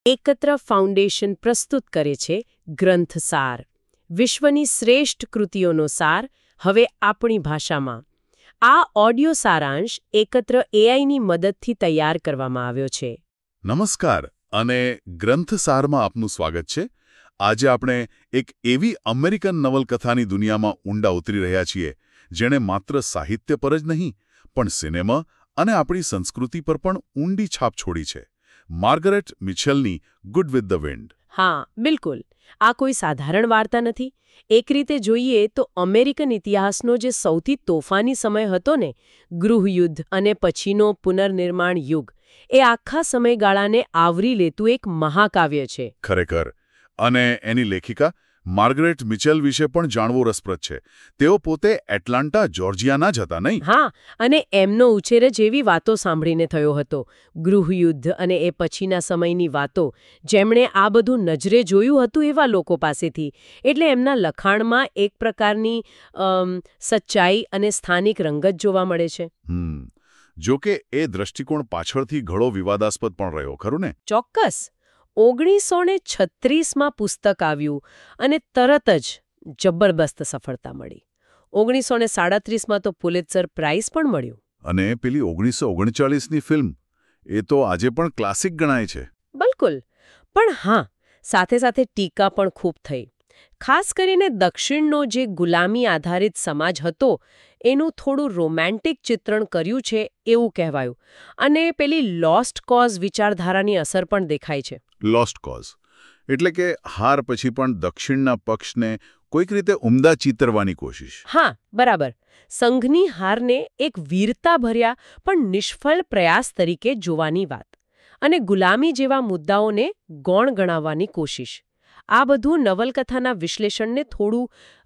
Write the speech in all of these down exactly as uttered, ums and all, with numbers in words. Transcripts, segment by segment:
એકત્ર ફાઉન્ડેશન પ્રસ્તુત કરે છે ગ્રંથસાર, વિશ્વની શ્રેષ્ઠ કૃતિઓનો સાર હવે આપણી ભાષામાં. આ ઓડિયો સારાંશ એકત્ર એઆઈની મદદથી તૈયાર કરવામાં આવ્યો છે. નમસ્કાર અને ગ્રંથસારમાં આપનું સ્વાગત છે. આજે આપણે એક એવી અમેરિકન નવલકથાની દુનિયામાં ઊંડા ઉતરી રહ્યા છીએ જેણે માત્ર સાહિત્ય પર જ નહીં પણ સિનેમા અને આપણી સંસ્કૃતિ પર પણ ઊંડી છાપ છોડી છે. માર્ગરેટ મિચેલની ગુડ વિથ ધ વિન્ડ. હા, બિલકુલ. આ કોઈ સાધારણ વાર્તા નથી. એક રીતે જોઈએ તો અમેરિકન ઇતિહાસનો જે સૌથી તોફાની સમય હતો ને, ગૃહયુદ્ધ અને પછીનો પુનર્નિર્માણ યુગ, એ આખા સમયગાળાને આવરી લેતું એક મહાકાવ્ય છે. ખરેખર. અને એની લેખિકા માર્ગરેટ મિચેલ વિશે પણ જાણવું રસપ્રદ છે. તેઓ પોતે એટલાન્ટા, જોર્જિયાના જ હતા, નહીં? હા, અને એમનો ઉછેર જ એવી વાતો સાંભળીને થયો હતો. ગૃહયુદ્ધ અને એ પછીના સમયની વાતો, જેમણે આ બધું નજરે જોયું હતું એવા લોકો પાસેથી. એટલે એમના લખાણમાં એક પ્રકારની અમ, સચ્ચાઈ અને સ્થાનિક રંગત જોવા મળે છે. હમ જોકે એ દ્રષ્ટિકોણ પાછળથી ઘણો વિવાદાસ્પદ પણ રહ્યો, ખરું ને? ચોક્કસ. ઓગણીસો ને છત્રીસમાં પુસ્તક આવ્યું અને તરત જ જબરદસ્ત સફળતા મળી. ઓગણીસો ને સાડત્રીસમાં તો પુલિત્ઝર પ્રાઇઝ પણ મળ્યું. અને પેલી ઓગણીસો ઓગણચાળીસની ફિલ્મ, એ તો આજે પણ ક્લાસિક ગણાય છે. બિલકુલ. પણ હા, સાથે સાથે ટીકા પણ ખૂબ થઈ. ખાસ કરીને દક્ષિણનો જે ગુલામી આધારિત સમાજ હતો એનું થોડું રોમેન્ટિક ચિત્રણ કર્યું છે એવું કહેવાયું. અને પેલી લોસ્ટ કોઝ વિચારધારાની અસર પણ દેખાય છે. લોસ્ટ કોઝ એટલે કે હાર પછી પણ દક્ષિણના પક્ષને કોઈક રીતે ઉમદા ચિતરવાની કોશિશ. હા, બરાબર. સંઘની હારને એક વીરતાભર્યા પણ નિષ્ફળ પ્રયાસ તરીકે જોવાની વાત. અને ગુલામી જેવા મુદ્દાઓને ગૌણ ગણાવવાની કોશિશ. આ બધું નવલકથાના વિશ્લેષણને થોડું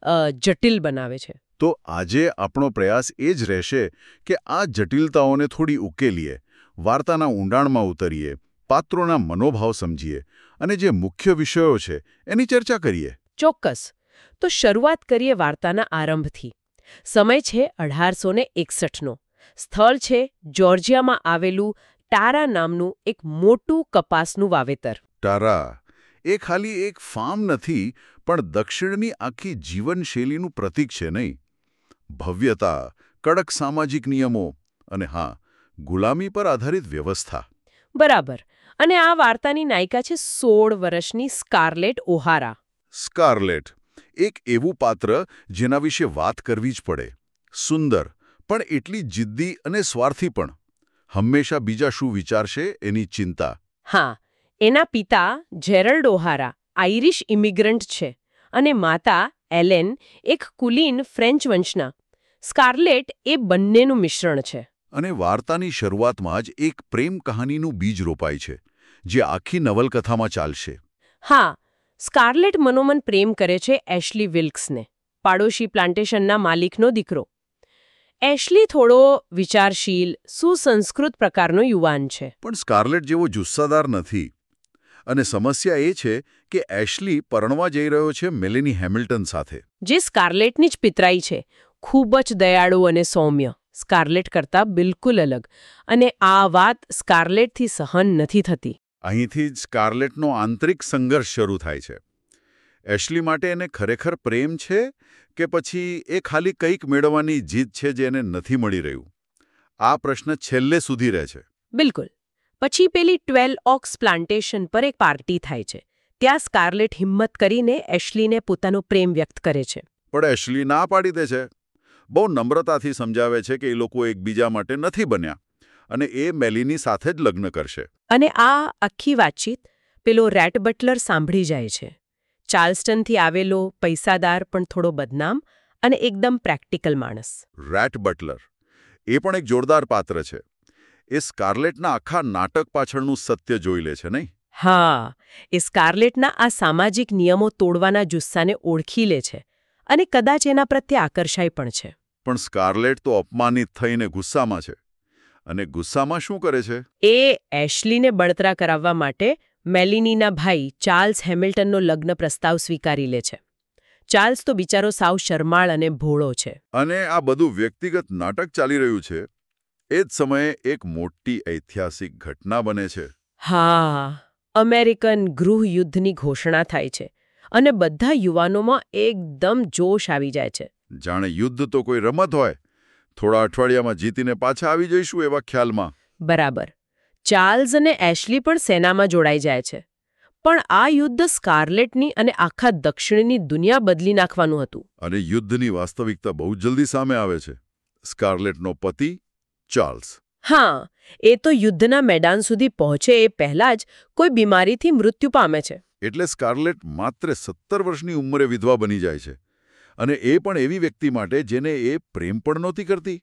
જટિલ બનાવે છે. તો આજે આપણો પ્રયાસ એ જ રહેશે કે આ જટિલતાઓને થોડી ઉકેલીએ, વાર્તાના ઊંડાણમાં ઉતરીએ, પાત્રોના મનોભાવ સમજીએ અને જે મુખ્ય વિષયો છે એની ચર્ચા કરીએ. ચોક્કસ. તો શરૂઆત કરીએ વાર્તાના આરંભથી. સમય છે અઢારસો ને એકસઠનો. સ્થળ છે જોર્જિયામાં આવેલું ટારા નામનું એક મોટું કપાસનું વાવેતર. ટારા એ ખાલી એક ફાર્મ નથી, પણ દક્ષિણની આખી જીવનશૈલીનું પ્રતીક છે, નહીં? ભવ્યતા, કડક સામાજિક નિયમો અને હા, ગુલામી પર આધારિત વ્યવસ્થા. બરાબર. અને આ વાર્તાની નાયિકા છે સોળ વર્ષની સ્કારલેટ ઓહારા. સ્કારલેટ એક એવું પાત્ર જેના વિશે વાત કરવી જ પડે. સુંદર, પણ એટલી જિદ્દી અને સ્વાર્થી પણ. હંમેશા બીજા શું વિચારશે એની ચિંતા. હા, એના પિતા જેરલ્ડ ઓહારા આઇરિશ ઇમિગ્રન્ટ છે અને માતા એલેન એક કુલીન ફ્રેન્ચ વંશના. સ્કારલેટ એ બંનેનું મિશ્રણ છે. અને વાર્તાની શરૂઆતમાં જ એક પ્રેમ કહાનીનું બીજ રોપાય છે, જે આખી નવલકથામાં ચાલશે. હા, સ્કારલેટ મનોમન પ્રેમ કરે છે એશલી વિલ્ક્સને, પાડોશી પ્લાન્ટેશનના માલિકનો દીકરો. એશલી થોડો વિચારશીલ, સુસંસ્કૃત પ્રકારનો યુવાન છે. પણ સ્કારલેટ જેવો જુસ્સાદાર નથી. અને સમસ્યા એ છે કે એશલી પરણવા જઈ રહ્યો છે મેલેની હેમિલ્ટન સાથે, જે સ્કારલેટની જ પિતરાઈ છે. ખૂબ જ દયાળુ અને સૌમ્ય. સ્કારલેટ કરતાં બિલકુલ અલગ. અને આ વાત સ્કારલેટથી સહન નથી થતી. અહીંથી જ સ્કારલેટનો આંતરિક સંઘર્ષ શરૂ થાય છે. એશલી માટે એને ખરેખર પ્રેમ છે કે પછી એ ખાલી કંઈક મેળવવાની જીદ છે જે એને નથી મળી રહ્યું? આ પ્રશ્ન છેલ્લે સુધી રહે છે. બિલકુલ. પછી પેલી ટ્વેલ્વ ઓક્સ પ્લાન્ટેશન પર એક પાર્ટી થાય છે. ત્યાં સ્કારલેટ હિંમત કરીને એશલીને પોતાનો પ્રેમ વ્યક્ત કરે છે. પણ એશલી ના પાડી દે છે. બહુ નમ્રતાથી સમજાવે છે કે એ લોકો એકબીજા માટે નથી બન્યા અને એ મેલીની સાથે જ લગ્ન કરશે. અને આ આખી વાતચીત પેલો રેટ બટલર સાંભળી જાય છે. ચાર્લ્સટનથી આવેલો, પૈસાદાર પણ થોડો બદનામ અને એકદમ પ્રેક્ટિકલ માણસ. રેટ બટલર એ પણ એક જોરદાર પાત્ર છે. એ સ્કારલેટના આખા નાટક પાછળનું સત્ય જોઈ લે છે, નહીં? હા, એ સ્કારલેટના આ સામાજિક નિયમો તોડવાના જુસ્સાને ઓળખી લે છે અને કદાચ એના પ્રત્યે આકર્ષાય પણ છે. પણ સ્કારલેટ તો અપમાનિત થઈને ગુસ્સામાં છે. અને ગુસ્સામાં શું કરે છે? એ એશલીને બળતરા કરાવવા માટે મેલિનીના ભાઈ ચાર્લ્સ હેમિલ્ટનનો લગ્ન પ્રસ્તાવ સ્વીકારી લે છે. ચાર્લ્સ તો બિચારો સાવ શરમાળ અને ભોળો છે. અને આ બધું વ્યક્તિગત નાટક ચાલી રહ્યું છે. એ જ સમયે એક મોટી ઐતિહાસિક ઘટના બને છે. હા, અમેરિકન ગૃહયુદ્ધની ઘોષણા થાય છે અને બધા યુવાનોમાં એકદમ જોશ આવી જાય છે. જાણે યુદ્ધ તો કોઈ રમત હોય, થોડા અઠવાડિયામાં જીતીને પાછા આવી જઈશું એવા ખ્યાલમાં. બરાબર. ચાર્લ્સ અને એશલી પણ સેનામાં જોડાઈ જાય છે. પણ આ યુદ્ધ સ્કાર્લેટની અને આખા દક્ષિણની દુનિયા બદલી નાખવાનું હતું. અને યુદ્ધની વાસ્તવિકતા બહુ જલ્દી સામે આવે છે. સ્કાર્લેટનો પતિ ચાર્લ્સ. હા, એ તો યુદ્ધના મેદાન સુધી પહોંચે એ પહેલા જ કોઈ બીમારીથી મૃત્યુ પામે છે. એટલે સ્કાર્લેટ માત્ર સત્તર વર્ષની ઉંમરે વિધવા બની જાય છે. અને એ પણ એવી વ્યક્તિ માટે જેને એ પ્રેમ પણ નહોતી કરતી.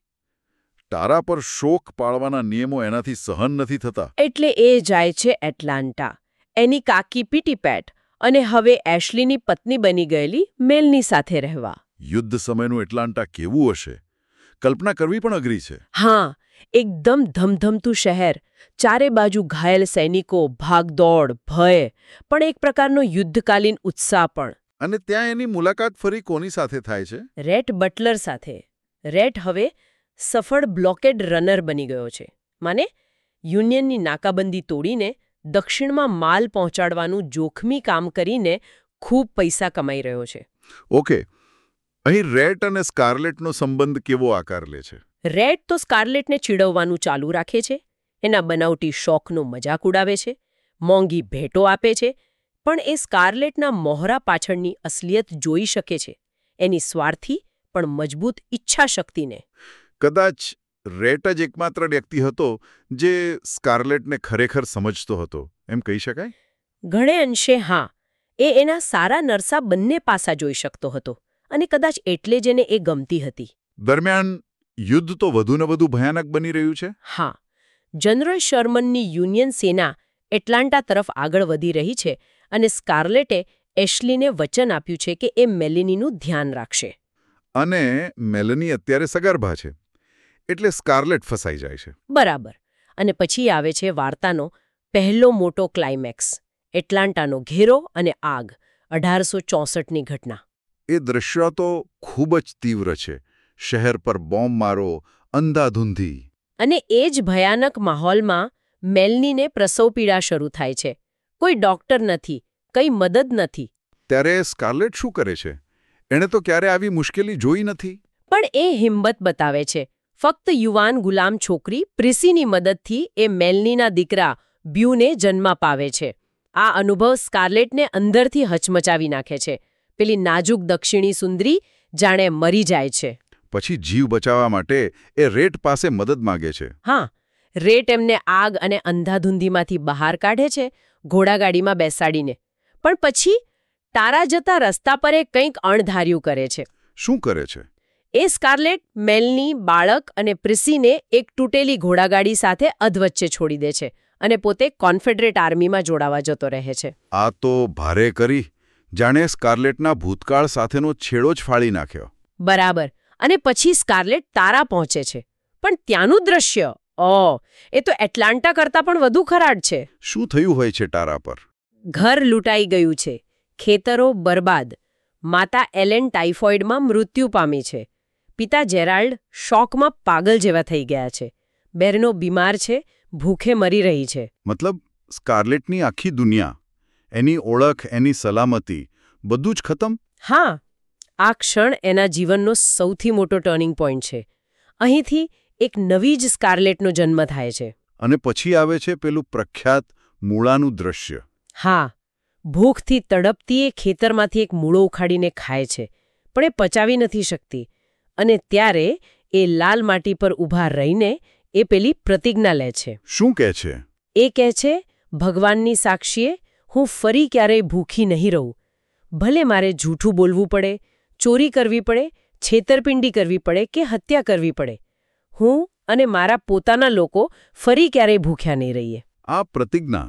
ટારા પર શોક પાળવાના નિયમો એનાથી સહન નથી થતા. એટલે એ જાય છે એટલાન્ટા, એની કાકી પીટીપેટ અને હવે એશલીની પત્ની બની ગયેલી મેલની સાથે રહેવા. યુદ્ધ સમયનું એટલાન્ટા કેવું હશે? કલ્પના કરવી પણ અઘરી છે. હા, એકદમ ધમધમતું શહેર, ચારે બાજુ ઘાયલ સૈનિકો, ભાગદોડ, ભય, પણ એક પ્રકારનો યુદ્ધકાલીન ઉત્સાહ પણ. અને ત્યાં એની મુલાકાત ફરી કોની સાથે થાય છે? રેટ બટલર સાથે. રેટ હવે સફળ બ્લોકેડ રનર બની ગયો છે. માને યુનિયનની નાકાબંધી તોડીને દક્ષિણમાં માલ પહોંચાડવાનું જોખમી કામ કરીને ખૂબ પૈસા કમાઈ રહ્યો છે. ઓકે, અહીં રેટ અને સ્કાર્લેટનો સંબંધ કેવો આકાર લે છે? રેટ તો સ્કાર્લેટને ચીડવવાનું ચાલુ રાખે છે, એના બનાવટી શોખનો મજાક ઉડાવે છે, મોંઘી ભેટો આપે છે, પણ એ સ્કાર્લેટના મોહરા પાછળની અસલિયત જોઈ શકે છે, એની સ્વાર્થી પણ મજબૂત ઈચ્છાશક્તિને. કદાચ રેટ જ એકમાત્ર વ્યક્તિ હતો જે સ્કાર્લેટને ખરેખર સમજતો હતો, એમ કહી શકાય? ઘણે અંશે હા. એ એના સારા નરસા બંને પાસા જોઈ શકતો હતો અને કદાચ એટલે જ એને એ ગમતી હતી. દરમિયાન યુદ્ધ તો વધુને વધુ ભયાનક બની રહ્યું છે. હા, જનરલ શર્મનની યુનિયન સેના એટલાન્ટા તરફ આગળ વધી રહી છે અને સ્કાર્લેટે એશલીને વચન આપ્યું છે કે એ મેલિનીનું ધ્યાન રાખશે. અને મેલની અત્યારે સગર્ભા છે, એટલે સ્કાર્લેટ ફસાઈ જાય છે. બરાબર. અને પછી આવે છે વાર્તાનો પહેલો મોટો ક્લાઇમેક્સ, એટલાન્ટાનો ઘેરો અને આગ, અઢારસો ચોસઠની ઘટના. એ દૃશ્ય તો ખૂબ જ તીવ્ર છે. શહેર પર બોમ્બ મારો, અંધાધૂંધી. અને એ જ ભયાનક માહોલમાં મેલનીને પ્રસવ પીડા શરૂ થાય છે. કોઈ ડોક્ટર નથી, કંઈ મદદ નથી. ત્યારે સ્કાર્લેટ શું કરે છે? એણે તો ક્યારે આવી મુશ્કેલી જોઈ નથી. પણ એ હિંમત બતાવે છે. ફક્ત યુવાન ગુલામ છોકરી પ્રિસીની મદદથી એ મેલનીના દીકરા બ્યુને જન્મ પાવે છે. આ અનુભવ સ્કાર્લેટને અંદરથી હચમચાવી નાખે છે. પેલી નાજુક દક્ષિણી સુંદરી જાણે મરી જાય છે. પછી જીવ બચાવવા માટે એ રેટ પાસે મદદ માંગે છે. હા, રેટ એમને આગ અને અંધાધૂંધીમાંથી બહાર કાઢે છે, ઘોડાગાડીમાં બેસાડીને. પણ પછી ટારા જતા રસ્તા પર એ કંઈક અણધાર્યું કરે છે. શું કરે છે? એ સ્કાર્લેટ, મેલની, બાળક અને પ્રિસીને એક તૂટેલી ઘોડાગાડી સાથે અધવચ્ચે છોડી દે છે અને પોતે કોન્ફેડરેટ આર્મીમાં જોડાવા જતો રહે છે. આ તો ભારે કરી, જાણે સ્કાર્લેટના ભૂતકાળ સાથેનો છેડો જ ફાડી નાખ્યો. બરાબર. અને પછી સ્કાર્લેટ ટારા પહોંચે છે. પણ ત્યાંનું દ્રશ્ય, ઓ, એ તો એટલાન્ટા કરતાં પણ વધુ ખરાબ છે. શું થયું હોય છે ટારા પર? ઘર લૂંટાઈ ગયું છે, ખેતરો બરબાદ, માતા એલેન ટાઇફોઇડમાં મૃત્યુ પામી છે, પિતા જેરાલ્ડ શોકમાં પાગલ જેવા થઈ ગયા છે, બહેનો બીમાર છે, ભૂખે મરી રહી છે. મતલબ સ્કાર્લેટની આખી દુનિયા, એની ઓળખ, એની સલામતી, બધું જ ખતમ? હા, આ ક્ષણ એના જીવનનો સૌથી મોટો ટર્નિંગ પોઈન્ટ છે. અહીંથી એક નવી જ સ્કાર્લેટનો જન્મ થાય છે. અને પછી આવે છે પેલું પ્રખ્યાત મૂળાનું દ્રશ્ય. હા, ભૂખથી તડપતી એ ખેતરમાંથી એક મૂળો ઉખાડીને ખાય છે, પણ એ પચાવી નથી શકતી. અને ત્યારે એ લાલ માટી પર ઊભા રહીને એ પેલી પ્રતિજ્ઞા લે છે. શું કહે છે? એ કહે છે, ભગવાનની સાક્ષીએ હું ફરી ક્યારેય ભૂખી નહીં રહું. ભલે મારે જૂઠું બોલવું પડે, ચોરી કરવી પડે, છેતરપિંડી કરવી પડે કે હત્યા કરવી પડે, હું અને મારા પોતાના લોકો ફરી ક્યારેય ભૂખ્યા નહીં રહીએ. આ પ્રતિજ્ઞા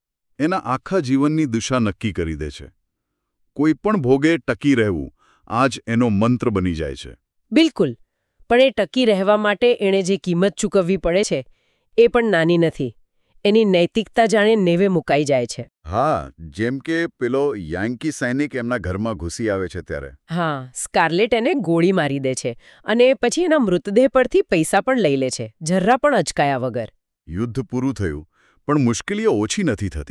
એના આખા જીવનની દિશા નક્કી કરી દે છે. કોઈ પણ ભોગે ટકી રહેવું, આ જ એનો મંત્ર બની જાય છે. બિલકુલ. પણ એ ટકી રહેવા માટે એણે જે કિંમત ચૂકવવી પડે છે એ પણ નાની નથી. એની નૈતિકતા જાણે નેવે મુકાઈ જાય છે. હા, જેમ કે પેલો યાંકી સૈનિક એમના ઘરમાં ઘૂસી આવે છે ત્યારે. હા, સ્કાર્લેટ એને ગોળી મારી દે છે અને પછી એના મૃતદેહ પરથી પૈસા પણ લઈ લે છે, જરા પણ અચકાયા વગર. યુદ્ધ પૂરું થયું, પણ મુશ્કેલીઓ ઓછી નથી થતી.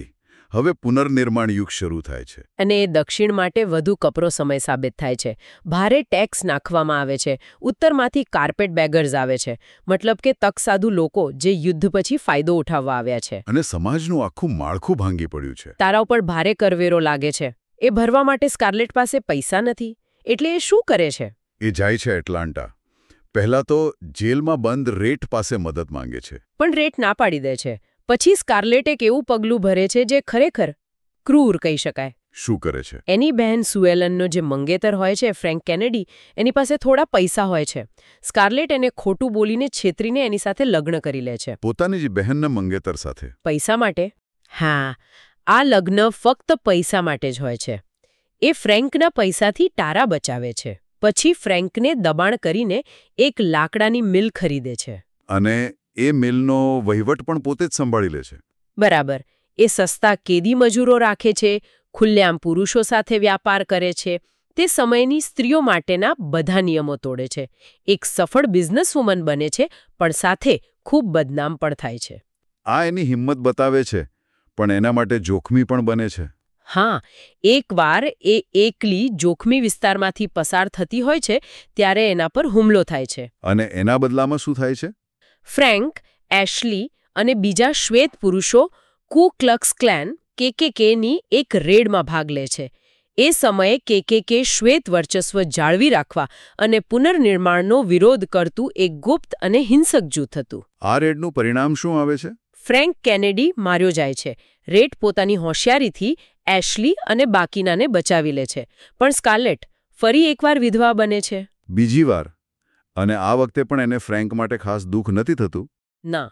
હવે પુનર્નિર્માણ યુગ શરૂ થાય છે. અને એ દક્ષિણ માટે વધુ કપરો સમય સાબિત થાય છે. ભારે ટેક્સ નાખવામાં આવે છે. ઉત્તરમાંથી કાર્પેટ બેગર્સ આવે છે. મતલબ કે તકસાધુ લોકો જે યુદ્ધ પછી ફાયદો ઉઠાવવા આવ્યા છે. અને સમાજનું આખું માળખું ભાંગી પડ્યું છે. તારા ઉપર ભારે કરવેરો લાગે છે. એ ભરવા માટે સ્કાર્લેટ પાસે પૈસા નથી. એટલે એ શું કરે છે? એ જાય છે એટલાન્ટા. પહેલા તો જેલમાં બંધ રેટ પાસે મદદ માંગે છે. પણ રેટ ના પાડી દે છે. પછી સ્કાર્લેટ એક એવું પગલું ભરે છે જે ખરેખર ક્રૂર કહી શકાય. શું કરે છે? એની બહેન સુએલનનો જે મંગેતર હોય છે ફ્રેન્ક કેનેડી, એની પાસે થોડા પૈસા હોય છે. સ્કાર્લેટ એને ખોટું બોલીને છેતરીને એની સાથે લગ્ન કરી લે છે. પોતાની જ બહેનના મંગેતર સાથે? પૈસા માટે? હા, આ લગ્ન ફક્ત પૈસા માટે જ હોય છે. એ ફ્રેન્કના પૈસાથી ટારા બચાવે છે. પછી ફ્રેન્કને દબાણ કરીને એક લાકડાની મિલ ખરીદે છે. અને એ મિલનો વહીવટ પણ પોતે જ સંભાળી લે છે. બરાબર. એ સસ્તા કેદી મજૂરો રાખે છે, ખુલ્લેઆમ પુરુષો સાથે વ્યાપાર કરે છે. તે સમયની સ્ત્રીઓ માટેના બધા નિયમો તોડે છે. એક સફળ બિઝનેસવુમન બને છે, પણ સાથે ખૂબ બદનામ પણ થાય છે. આ એની હિંમત બતાવે છે, પણ એના માટે જોખમી પણ બને છે. હા, એકવાર એ એકલી જોખમી વિસ્તારમાંથી પસાર થતી હોય છે ત્યારે એના પર હુમલો થાય છે. અને એના બદલામાં શું થાય છે? ફ્રેન્ક, એશલી અને બીજા શ્વેત પુરુષો કુ ક્લક્સ ક્લેન કેકેકેની એક રેડમાં ભાગ લે છે. એ સમયે કેકેકે શ્વેત વર્ચસ્વ જાળવી રાખવા અને પુનર્નિર્માણનો વિરોધ કરતું એક ગુપ્ત અને હિંસક જૂથ હતું. આ રેડનું પરિણામ શું આવે છે? ફ્રેન્ક કેનેડી માર્યો જાય છે. રેડ પોતાની હોશિયારીથી એશલી અને બાકીનાને બચાવી લે છે. પણ સ્કાર્લેટ ફરી એકવાર વિધવા બને છે. બીજી વાર? અને આ વખતે પણ એને ફ્રેન્ક માટે ખાસ દુઃખ નથી થતું? ના.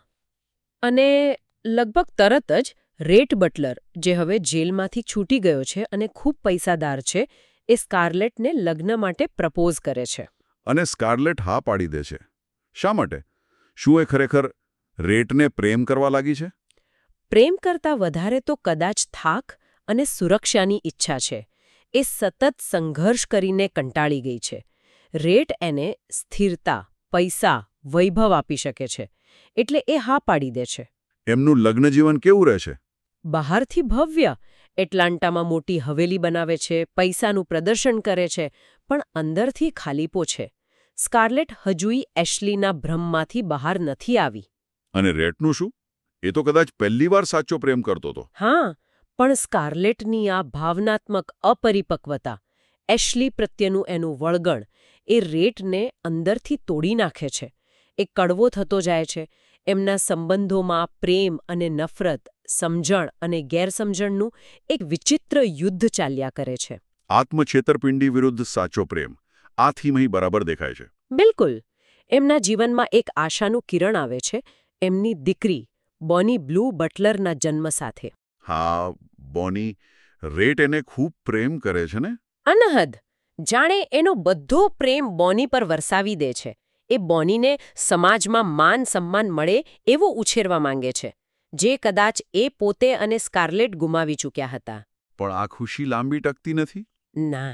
અને લગભગ તરત જ રેટ બટલર, જે હવે જેલમાંથી છૂટી ગયો છે અને ખૂબ પૈસાદાર છે, એ સ્કાર્લેટને લગ્ન માટે પ્રપોઝ કરે છે. અને સ્કાર્લેટ હા પાડી દે છે. શા માટે? શું એ ખરેખર રેટને પ્રેમ કરવા લાગી છે? પ્રેમ કરતાં વધારે તો કદાચ થાક અને સુરક્ષાની ઈચ્છા છે. એ સતત સંઘર્ષ કરીને કંટાળી ગઈ છે. રેટ એને સ્થિરતા, પૈસા, વૈભવ આપી શકે છે. એટલે એ હા પાડી દે છે. એમનું લગ્ન જીવન કેવું રહે છે? બહારથી ભવ્ય. એટલાન્ટામાં મોટી હવેલી બનાવે છે, પૈસાનું પ્રદર્શન કરે છે, પણ અંદરથી ખાલીપો છે. સ્કાર્લેટ હજુય એશલીના ભ્રમમાંથી બહાર નથી આવી. અને રેટનું શું? એ તો કદાચ પહેલી વાર સાચો પ્રેમ કરતો હતો. હા, પણ સ્કાર્લેટની આ ભાવનાત્મક અપરિપક્વતા, એશલી પ્રત્યેનું એનું વળગણ, એ રેટને અંદરથી તોડી નાખે છે. એ કડવો થતો જાય છે. એમના સંબંધોમાં પ્રેમ અને નફરત, સમજણ અને ગેરસમજણનું એક વિચિત્ર યુદ્ધ ચાલ્યા કરે છે. આત્મછેતરપિંડી વિરુદ્ધ સાચો પ્રેમ. આ થીમ અહીં બરાબર દેખાય છે. બિલકુલ. એમના જીવનમાં એક આશાનું કિરણ આવે છે, એમની દીકરી બોની બ્લુ બટલરના જન્મ સાથે. હા, બોની. રેટ એને ખૂબ પ્રેમ કરે છે ને? અનહદ. જાણે એનો બધો પ્રેમ બોની પર વરસાવી દે છે. એ બોનીને સમાજમાં માન સન્માન મળે એવો ઉછેરવા માંગે છે, જે કદાચ એ પોતે અને સ્કાર્લેટ ગુમાવી ચૂક્યા હતા. પણ આ ખુશી લાંબી ટકતી નથી. ના.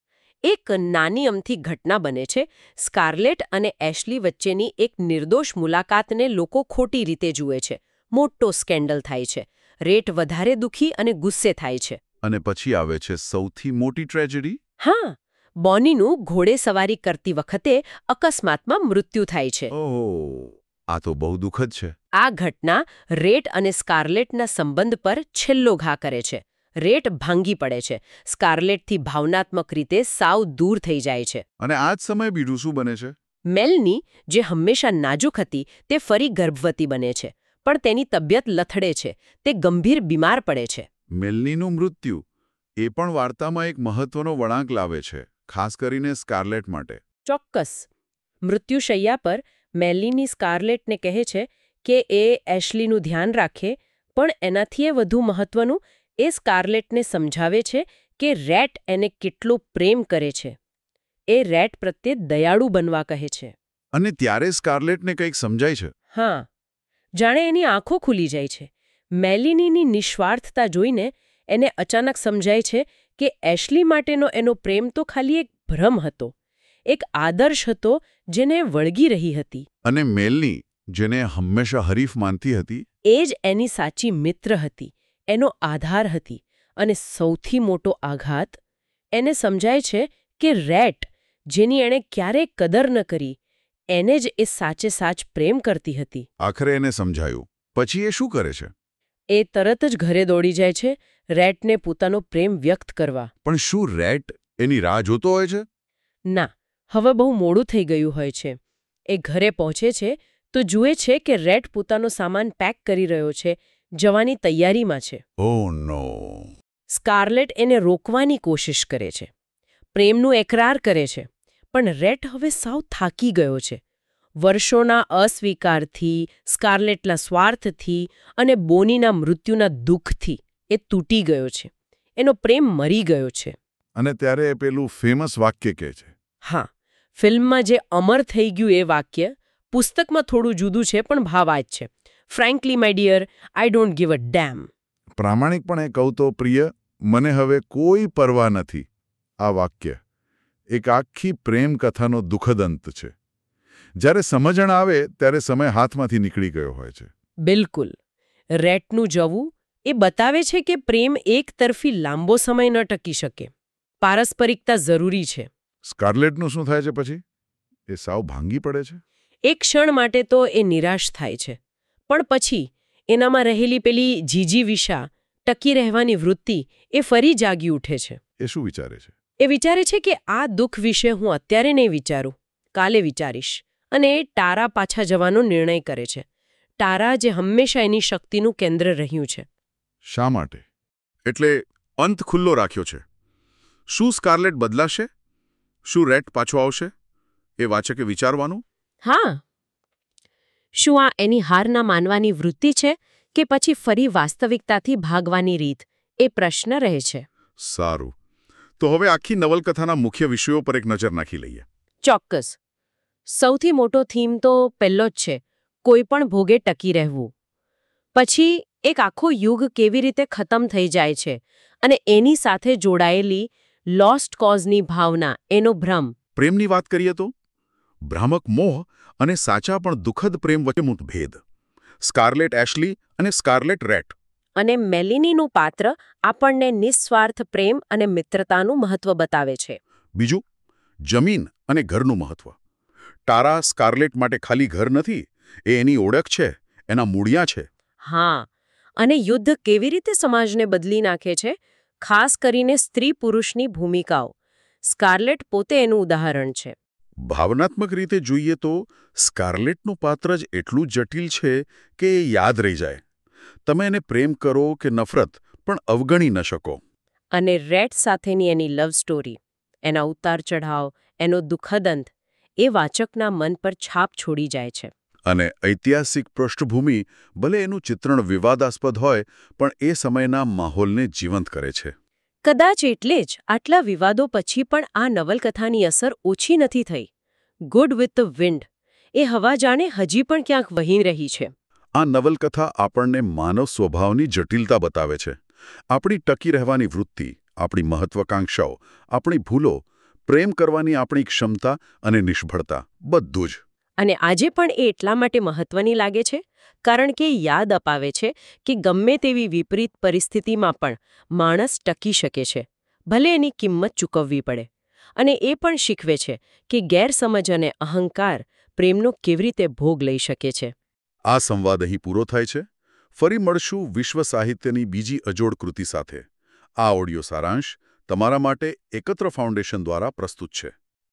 એક નાની અમથી ઘટના બને છે. સ્કાર્લેટ અને એશલી વચ્ચેની એક નિર્દોષ મુલાકાતને લોકો ખોટી રીતે જુએ છે. મોટો સ્કેન્ડલ થાય છે. રેટ વધારે દુઃખી અને ગુસ્સે થાય છે. અને પછી આવે છે સૌથી મોટી ટ્રેજેડી. હા, બોનીનું ઘોડે સવારી કરતી વખતે અકસ્માતમાં મૃત્યુ થાય છે. ઓહ, આ તો બહુ દુઃખદ છે. આ ઘટના રેટ અને સ્કાર્લેટના સંબંધ પર છેલ્લો ઘા કરે છે. રેટ ભાંગી પડે છે. સ્કાર્લેટથી ભાવનાત્મક રીતે સાવ દૂર થઈ જાય છે. અને આ જ સમયે બીજું શું બને છે? મેલની, જે હંમેશા નાજુક હતી, તે ફરી ગર્ભવતી બને છે. પણ તેની તબિયત લથડે છે. તે ગંભીર બીમાર પડે છે. મેલનીનું મૃત્યુ એ પણ વાર્તામાં એક મહત્વનો વળાંક લાવે છે, ખાસ કરીને સ્કાર્લેટ માટે. ચોક્કસ. મૃત્યુશૈયા પર મેલિની સ્કાર્લેટને કહે છે કે એ એશલીનું ધ્યાન રાખે, પણ એનાથી એ વધુ મહત્વનું, એ સ્કાર્લેટને સમજાવે છે કે રેટ એને કેટલો પ્રેમ કરે છે. એ રેટ પ્રત્યે દયાળુ બનવા કહે છે. અને ત્યારે સ્કાર્લેટને કંઈક સમજાય છે. હા, જાણે એની આંખો ખુલી જાય છે. મેલિનીની નિસ્વાર્થતા જોઈને એને અચાનક સમજાય છે કે એશલી માટેનો એનો પ્રેમ તો ખાલી એક ભ્રમ હતો, એક આદર્શ હતો જેને વળગી રહી હતી. અને મેલની, જેને હંમેશા હરીફ માનતી હતી, એ જ એની સાચી મિત્ર હતી. એનો આધાર હતી. અને સૌથી મોટો આઘાત એને સમજાય છે કે રેટ, જેની એણે ક્યારેય કદર ન કરી, એને જ એ સાચે સાચ પ્રેમ કરતી હતી. આખરે એને સમજાયું. પછી એ શું કરે છે? એ તરત જ ઘરે દોડી જાય છે રેટને પોતાનો પ્રેમ વ્યક્ત કરવા. પણ શું રેટ એની રાહ જોતો હોય છે? ના, હવે બહુ મોડું થઈ ગયું હોય છે. એ ઘરે પહોંચે છે તો જુએ છે કે રેટ પોતાનો સામાન પેક કરી રહ્યો છે, જવાની તૈયારીમાં છે. ઓહ નો! સ્કાર્લેટ એને રોકવાની કોશિશ કરે છે, પ્રેમનું એકરાર કરે છે, પણ રેટ હવે સાવ થાકી ગયો છે. વર્ષોના અસ્વીકારથી, સ્કાર્લેટના સ્વાર્થથી અને બોનીના મૃત્યુના દુઃખથી એ તૂટી ગયો છે. એનો પ્રેમ મરી ગયો છે. અને ત્યારે એ પેલું ફેમસ વાક્ય કહે છે. હા, ફિલ્મમાં જે અમર થઈ ગયું એ વાક્ય પુસ્તકમાં થોડું જુદું છે, પણ ભાવ આ જ છે. Frankly my dear, I don't give a damn. પ્રામાણિકપણે કહું તો પ્રિય, મને હવે કોઈ પરવા નથી. આ વાક્ય એક આખી પ્રેમ કથાનો દુઃખદ અંત છે. જ્યારે સમજણ આવે ત્યારે સમય હાથમાંથી નીકળી ગયો હોય છે. બિલકુલ. રેટનું જવું એ બતાવે છે કે પ્રેમ એક તરફી લાંબો સમય ન ટકી શકે. પારસ્પરિકતા જરૂરી છે. સ્કાર્લેટનું શું થાય છે પછી? એ સાવ ભાંગી પડે છે. એક ક્ષણ માટે તો એ નિરાશ થાય છે, પણ પછી એનામાં રહેલી પેલી જીજીવિષા, ટકી રહેવાની વૃત્તિ, એ ફરી જાગી ઉઠે છે. એ શું વિચારે છે? એ વિચારે છે કે આ દુઃખ વિશે હું અત્યારે નહીં વિચારું, કાલે વિચારીશ. અને એ ટારા પાછા જવાનો નિર્ણય કરે છે. ટારા જે હંમેશા એની શક્તિનું કેન્દ્ર રહ્યું છે. શા માટે? એટલે અંત ખુલ્લો રાખ્યો છે. શું સ્કાર્લેટ બદલાશે? શું રેટ પાછો આવશે? એ વાચકે વિચારવાનું. હા. શું આ એની હાર ના માનવાની વૃત્તિ છે કે પછી ફરી વાસ્તવિકતાથી ભાગવાની રીત? એ પ્રશ્ન રહે છે. સારું. તો હવે આખી નવલકથાના મુખ્ય વિષયો પર એક નજર નાખી લઈએ. ચોક્કસ. સૌથી મોટો થીમ તો પહેલો જ છે, કોઈ પણ ભોગે ટકી રહેવું. પછી એક આખો યુગ કેવી રીતે ખતમ થઈ જાય છે અને એની સાથે જોડાયેલી લોસ્ટ કોઝની ભાવના, એનો ભ્રમ. પ્રેમની વાત કરીએ તો ભ્રામક મોહ અને સાચા પણ દુઃખદ પ્રેમ વચ્ચે મોટો ભેદ. સ્કાર્લેટ એશલી અને સ્કાર્લેટ રેટ. અને મેલિનીનું પાત્ર આપણને નિસ્વાર્થ પ્રેમ અને મિત્રતાનું મહત્વ બતાવે છે. બીજું, જમીન અને ઘરનું મહત્વ. ટારા સ્કાર્લેટ માટે ખાલી ઘર નથી, એ એની ઓળખ છે, એના મૂળિયા છે. હા, અને યુદ્ધ કેવી રીતે સમાજને બદલી નાખે છે, ખાસ કરીને સ્ત્રી પુરુષની ભૂમિકાઓ. સ્કાર્લેટ પોતે એનું ઉદાહરણ છે. ભાવનાત્મક રીતે જોઈએ તો સ્કાર્લેટનું પાત્ર જ એટલું જટિલ છે કે એ યાદ રહી જાય. તમે એને પ્રેમ કરો કે નફરત, પણ અવગણી ન શકો. અને રેટ સાથેની એની લવ સ્ટોરી, એના ઉતાર ચઢાવ, એનો દુઃખદ અંત, એ વાચકના મન પર છાપ છોડી જાય છે. અને ઐતિહાસિક પૃષ્ઠભૂમિ, ભલે એનું ચિત્રણ વિવાદાસ્પદ હોય, પણ એ સમયના માહોલને જીવંત કરે છે. કદાચ એટલે જ આટલા વિવાદો પછી પણ આ નવલકથાની અસર ઓછી નથી થઈ. ગુડ વિથ ધ વિન્ડ, એ હવા જાણે હજી પણ ક્યાંક વહી રહી છે. આ નવલકથા આપણને માનવ સ્વભાવની જટિલતા બતાવે છે. આપણી ટકી રહેવાની વૃત્તિ, આપણી મહત્વાકાંક્ષાઓ, આપણી ભૂલો, પ્રેમ કરવાની આપણી ક્ષમતા અને નિષ્ફળતા, બધું જ. અને આજે પણ એ એટલા માટે મહત્વની લાગે છે કારણ કે યાદ અપાવે છે કે ગમે તેવી વિપરીત પરિસ્થિતિમાં પણ માણસ ટકી શકે છે, ભલે એની કિંમત ચૂકવવી પડે. અને એ પણ શીખવે છે કે ગેરસમજ અને અહંકાર પ્રેમનો કેવી રીતે ભોગ લઈ શકે છે. આ સંવાદ અહીં પૂરો થાય છે. ફરી મળશું વિશ્વ સાહિત્યની બીજી અજોડ કૃતિ સાથે. આ ઓડિયો સારાંશ તમારા માટે એકત્ર ફાઉન્ડેશન દ્વારા પ્રસ્તુત છે.